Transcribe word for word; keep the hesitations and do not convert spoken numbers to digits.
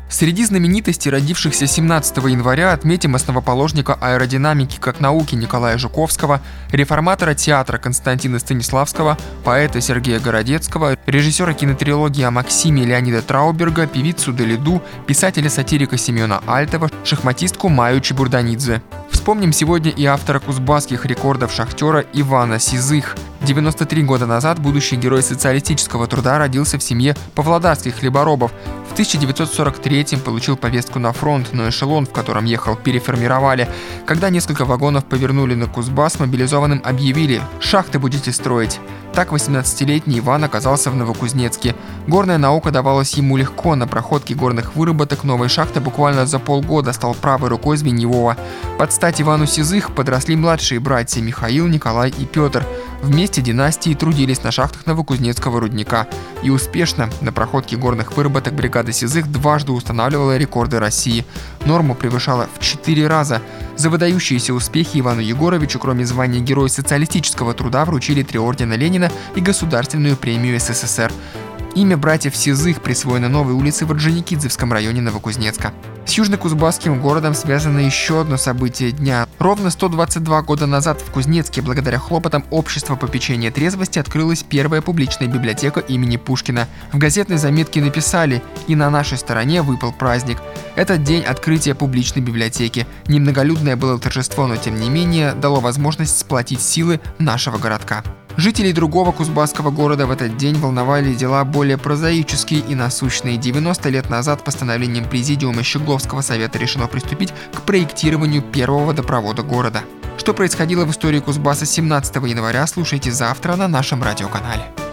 Среди знаменитостей, родившихся семнадцатого января, отметим основоположника аэродинамики как науки Николая Жуковского, реформатора театра Константина Станиславского, поэта Сергея Городецкого, режиссера кинотрилогии о Максиме Леонида Трауберга, певицу Далиду, писателя-сатирика Семена Альтова, шахматистку Майю Чебурданидзе. Вспомним сегодня и автора кузбасских рекордов шахтера Ивана Сизых. девяносто три года назад будущий герой социалистического труда родился в семье павлодарских хлеборобов. В тысяча девятьсот сорок третьем получил повестку на фронт, но эшелон, в котором ехал, переформировали. Когда несколько вагонов повернули на Кузбасс, мобилизованным объявили: «Шахты будете строить». Так восемнадцатилетний Иван оказался в Новокузнецке. Горная наука давалась ему легко. На проходке горных выработок новой шахты буквально за полгода стал правой рукой Звеньевого. Под стать Ивану Сизых подросли младшие братья Михаил, Николай и Петр. Вместе династии трудились на шахтах Новокузнецкого рудника. И успешно на проходке горных выработок бригада Сизых дважды устанавливала рекорды России. Норму превышала в четыре раза. За выдающиеся успехи Ивану Егоровичу, кроме звания Героя социалистического труда, вручили три ордена Ленина и Государственную премию СССР. Имя братьев Сизых присвоено новой улице в Орджоникидзевском районе Новокузнецка. С южно-кузбасским городом связано еще одно событие дня. Ровно сто двадцать два года назад в Кузнецке, благодаря хлопотам Общества попечения трезвости, открылась первая публичная библиотека имени Пушкина. В газетной заметке написали: «И на нашей стороне выпал праздник». Этот день открытия публичной библиотеки. Немноголюдное было торжество, но тем не менее дало возможность сплотить силы нашего городка. Жителей другого кузбасского города в этот день волновали дела более прозаические и насущные. девяносто лет назад постановлением Президиума Щегловского совета решено приступить к проектированию первого водопровода города. Что происходило в истории Кузбасса семнадцатого января, слушайте завтра на нашем радиоканале.